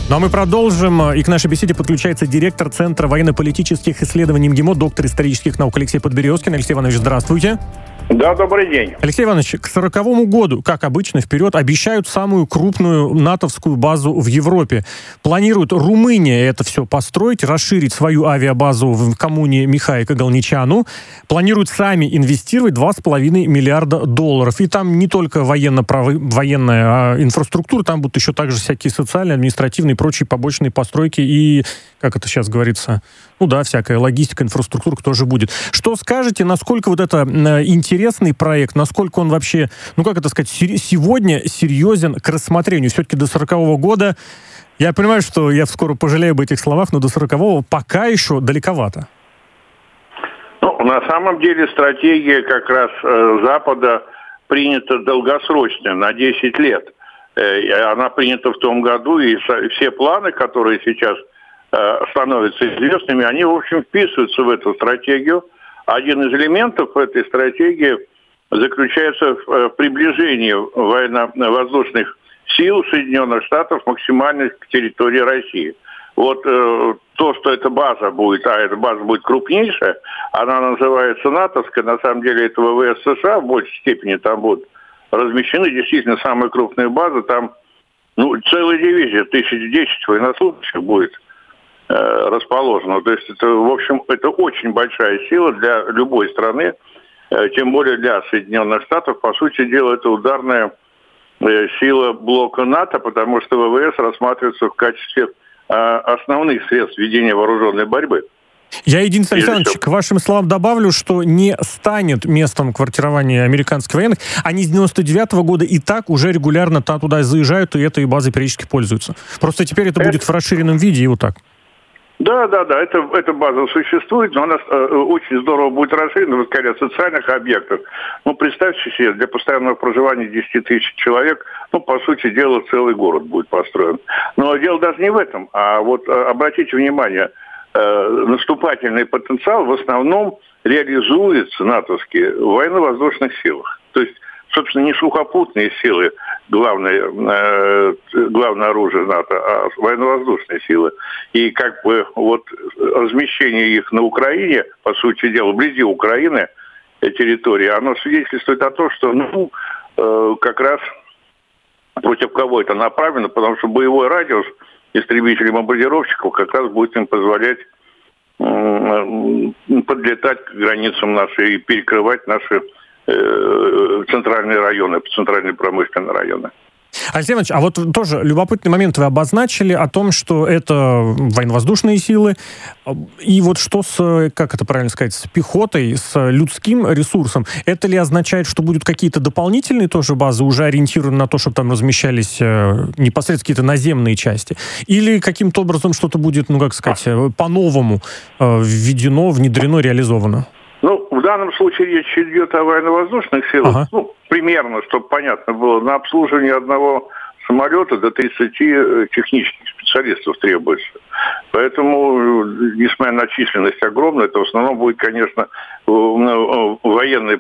Ну а мы продолжим. И к нашей беседе подключается директор Центра военно-политических исследований МГИМО, доктор исторических наук Алексей Подберезкин. Алексей Иванович, здравствуйте. Да, добрый день. Алексей Иванович, к 40-му году, как обычно, вперед обещают самую крупную натовскую базу в Европе. Планирует Румыния это все построить, расширить свою авиабазу в коммуне Михаи Кагальничану. Планируют сами инвестировать $2,5 миллиарда. И там не только военная инфраструктура, там будут еще также всякие социальные, административные и прочие побочные постройки и, как это сейчас говорится, всякая логистика, инфраструктура тоже будет. Что скажете, насколько вот это интересный проект, насколько он вообще, сегодня серьезен к рассмотрению? Все-таки до 40-го года, я понимаю, что я скоро пожалею об этих словах, но до 40-го пока еще далековато. На самом деле стратегия как раз Запада принята долгосрочная, на 10 лет. Она принята в том году, и все планы, которые сейчас становятся известными, они, в общем, вписываются в эту стратегию. Один из элементов этой стратегии заключается в приближении военно-воздушных сил Соединенных Штатов максимально к территории России. Вот то, что эта база будет, эта база будет крупнейшая, она называется натовская, на самом деле это ВВС США в большей степени там будут размещены, действительно самая крупная база, там целая дивизия, 1010 военнослужащих будет расположена. То есть это, в общем, это очень большая сила для любой страны, тем более для Соединенных Штатов. По сути дела, это ударная сила блока НАТО, потому что ВВС рассматривается в качестве основных средств ведения вооруженной борьбы. Я, единственное, Алексей Иванович, к вашим словам добавлю, что не станет местом квартирования американских военных. Они с 99-го года и так уже регулярно туда заезжают, и этой базой периодически пользуются. Просто теперь это будет в расширенном виде и вот так. Да, эта база существует, но она очень здорово будет расширена, скорее, социальных объектов. Представьте себе, для постоянного проживания 10 тысяч человек, по сути дела, целый город будет построен. Но дело даже не в этом, а вот обратите внимание, наступательный потенциал в основном реализуется натовские в военно-воздушных силах. То есть, собственно, не сухопутные силы, главное оружие НАТО, а военно-воздушные силы. И размещение их на Украине, по сути дела, вблизи Украины, территории, оно свидетельствует о том, что, как раз против кого это направлено, потому что боевой радиус истребителей-бомбардировщиков как раз будет им позволять подлетать к границам нашей и перекрывать наши центральные районы, центральные промышленные районы. Алексей Иванович, а вот тоже любопытный момент вы обозначили о том, что это военно-воздушные силы, и вот что с, как это правильно сказать, с пехотой, с людским ресурсом. Это ли означает, что будут какие-то дополнительные тоже базы, уже ориентированы на то, чтобы там размещались непосредственно какие-то наземные части? Или каким-то образом что-то будет, по-новому введено, внедрено, реализовано? В данном случае речь идет о военно-воздушных силах. Примерно, чтобы понятно было, на обслуживание одного самолета до 30 технических специалистов требуется. Поэтому, несмотря на численность огромную, это в основном будет, конечно, военный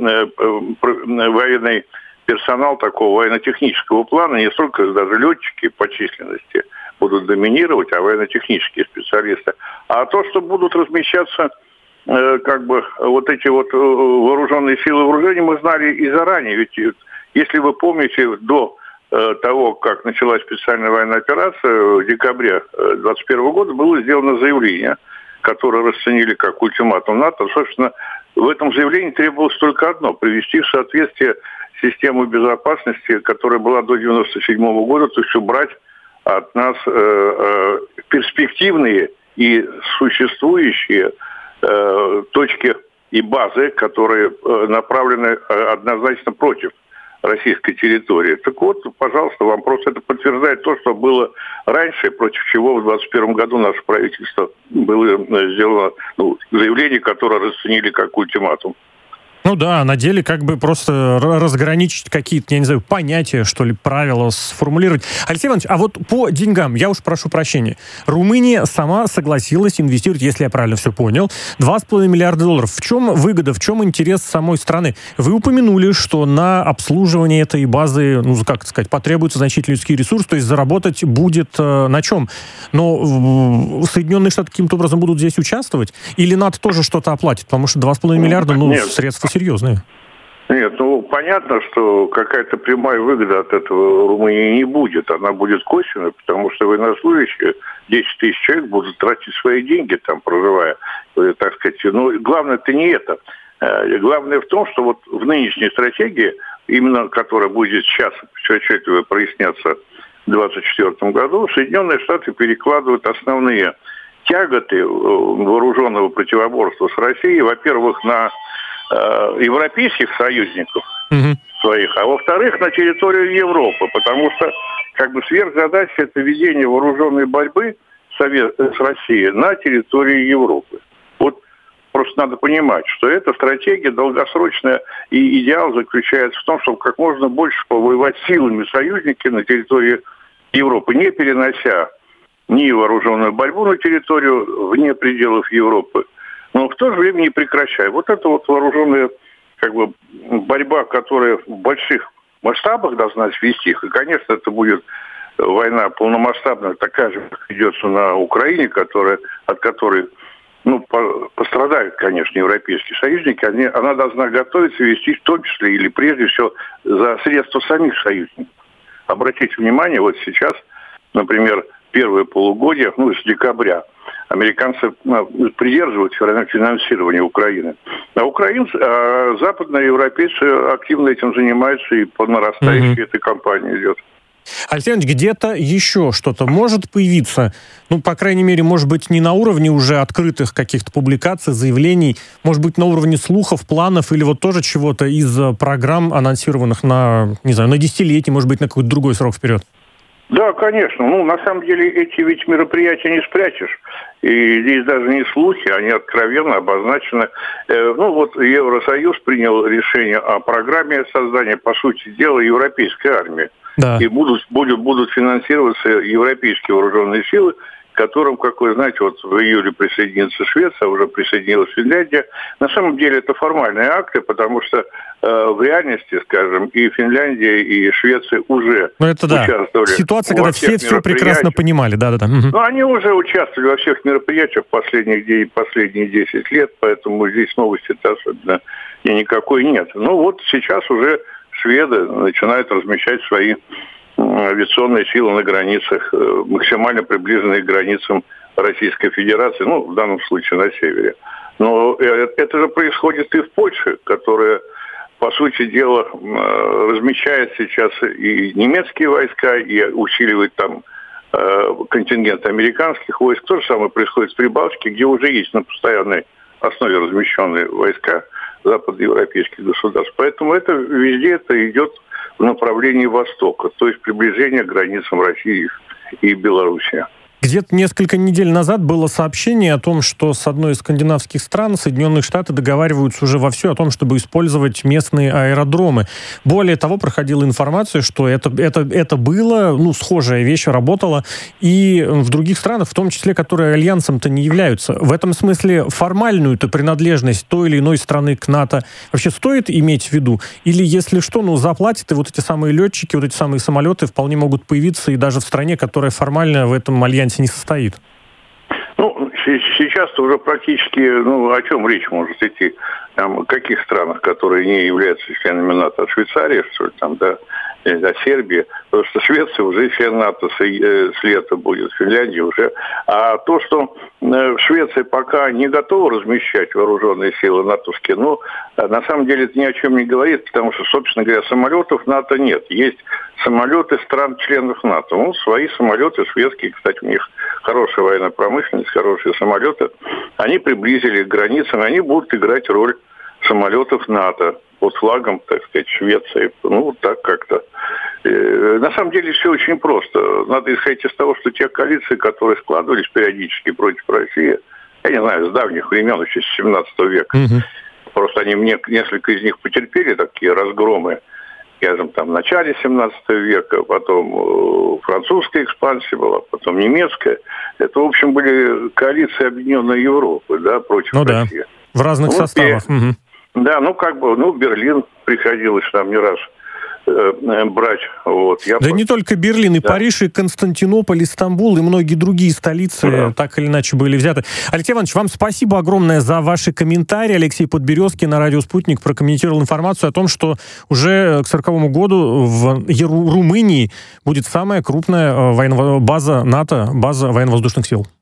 персонал такого военно-технического плана, не столько даже летчики по численности будут доминировать, а военно-технические специалисты. А то, что будут размещаться вот эти вооруженные силы вооружения, мы знали и заранее. Ведь, если вы помните, до того, как началась специальная военная операция, в декабре 2021 года было сделано заявление, которое расценили как ультиматум НАТО. Собственно, в этом заявлении требовалось только одно – привести в соответствие систему безопасности, которая была до 1997 года, то есть убрать от нас перспективные и существующие точки и базы, которые направлены однозначно против российской территории. Так вот, пожалуйста, вам просто это подтверждает то, что было раньше, против чего в 2021 году наше правительство было сделано заявление, которое расценили как ультиматум. Ну да, на деле как бы просто разграничить какие-то, я не знаю, понятия, что ли, правила сформулировать. Алексей Иванович, а вот по деньгам, я уж прошу прощения, Румыния сама согласилась инвестировать, если я правильно все понял, $2,5 миллиарда. В чем выгода, в чем интерес самой страны? Вы упомянули, что на обслуживание этой базы, ну, как сказать, потребуется значительный людский ресурс, то есть заработать будет на чем? Но Соединенные Штаты каким-то образом будут здесь участвовать? Или НАТО тоже что-то оплатит? Потому что $2,5 миллиарда, ну, нет. Средства серьезные. Нет, ну, понятно, что какая-то прямая выгода от этого Румынии не будет. Она будет косвенной, потому что военнослужащие, 10 тысяч человек, будут тратить свои деньги, там, проживая, так сказать. Но главное-то не это. Главное в том, что вот в нынешней стратегии, именно которая будет сейчас все отчетливо проясняться в 2024 году, Соединенные Штаты перекладывают основные тяготы вооруженного противоборства с Россией, во-первых, на европейских союзников своих, а во-вторых, на территорию Европы, потому что как бы сверхзадача — это ведение вооруженной борьбы с Россией на территории Европы. Вот просто надо понимать, что эта стратегия долгосрочная, и идеал заключается в том, чтобы как можно больше повоевать силами союзники на территории Европы, не перенося ни вооруженную борьбу на территорию вне пределов Европы, но в то же время не прекращая. Вот это вот вооруженная как бы борьба, которая в больших масштабах должна свести их. И, конечно, это будет война полномасштабная, такая же, как ведется на Украине, от которой пострадают, конечно, европейские союзники. Она должна готовиться и вести в том числе или прежде всего за средства самих союзников. Обратите внимание, вот сейчас, например, первое полугодие, с декабря, американцы придерживаются финансирования Украины. А западные европейцы активно этим занимаются, и по нарастающей эта кампания идет. Алексей Иванович, где-то еще что-то может появиться? По крайней мере, может быть, не на уровне уже открытых каких-то публикаций, заявлений, может быть, на уровне слухов, планов или вот тоже чего-то из программ, анонсированных на десятилетие, может быть, на какой-то другой срок вперед? Да, конечно. На самом деле, эти ведь мероприятия не спрячешь. И здесь даже не слухи, они откровенно обозначены. Евросоюз принял решение о программе создания, по сути дела, европейской армии. Да. И будут финансироваться европейские вооруженные силы, к которым, как вы знаете, вот в июле присоединится Швеция, уже присоединилась Финляндия. На самом деле это формальные акты, потому что в реальности, скажем, и Финляндия, и Швеция уже участвовали. Ситуация, когда все прекрасно понимали. Да. Они уже участвовали во всех мероприятиях последние 10 лет, поэтому здесь новости-то особенно никакой нет. Сейчас уже шведы начинают размещать свои авиационные силы на границах, максимально приближенные к границам Российской Федерации, в данном случае на севере. Но это же происходит и в Польше, которая, по сути дела, размещает сейчас и немецкие войска, и усиливает там контингент американских войск. То же самое происходит в Прибалтике, где уже есть на постоянной основе размещенные войска западноевропейских государств. Поэтому везде это идет в направлении Востока, то есть приближение к границам России и Белоруссии. Где-то несколько недель назад было сообщение о том, что с одной из скандинавских стран Соединенные Штаты договариваются уже вовсю о том, чтобы использовать местные аэродромы. Более того, проходила информация, что это было, схожая вещь работала и в других странах, в том числе, которые альянсом-то не являются. В этом смысле формальную-то принадлежность той или иной страны к НАТО вообще стоит иметь в виду? Или, если что, заплатят, и вот эти самые летчики, вот эти самые самолеты вполне могут появиться и даже в стране, которая формально в этом альянсе не состоит? Сейчас-то уже практически, о чем речь может идти? Там, в каких странах, которые не являются членами НАТО? От Швейцарии, что ли, от Сербии? Потому что Швеция уже член НАТО с лета будет, Финляндия уже. А то, что Швеция пока не готова размещать вооруженные силы натовские, на самом деле это ни о чем не говорит, потому что, собственно говоря, самолетов НАТО нет. Есть самолеты стран-членов НАТО. Свои самолеты шведские, кстати, у них хорошая военная промышленность, хорошие самолеты. Они приблизили к границам, они будут играть роль самолетов НАТО под флагом, так сказать, Швеции. Так как-то. На самом деле все очень просто. Надо исходить из того, что те коалиции, которые складывались периодически против России, я не знаю, с давних времен, еще с 17 века, Просто они несколько из них потерпели такие разгромы, скажем, там в начале 17 века, потом французская экспансия была, потом немецкая. Это, в общем, были коалиции Объединенной Европы, да, против России. Да, в разных составах. Да, Берлин приходилось там не раз брать. Не только Берлин, и Париж, и Константинополь, и Стамбул, и многие другие столицы так или иначе были взяты. Алексей Иванович, вам спасибо огромное за ваши комментарии. Алексей Подберезкий на радио «Спутник» прокомментировал информацию о том, что уже к 1940 году в Румынии будет самая крупная база НАТО, база военно-воздушных сил.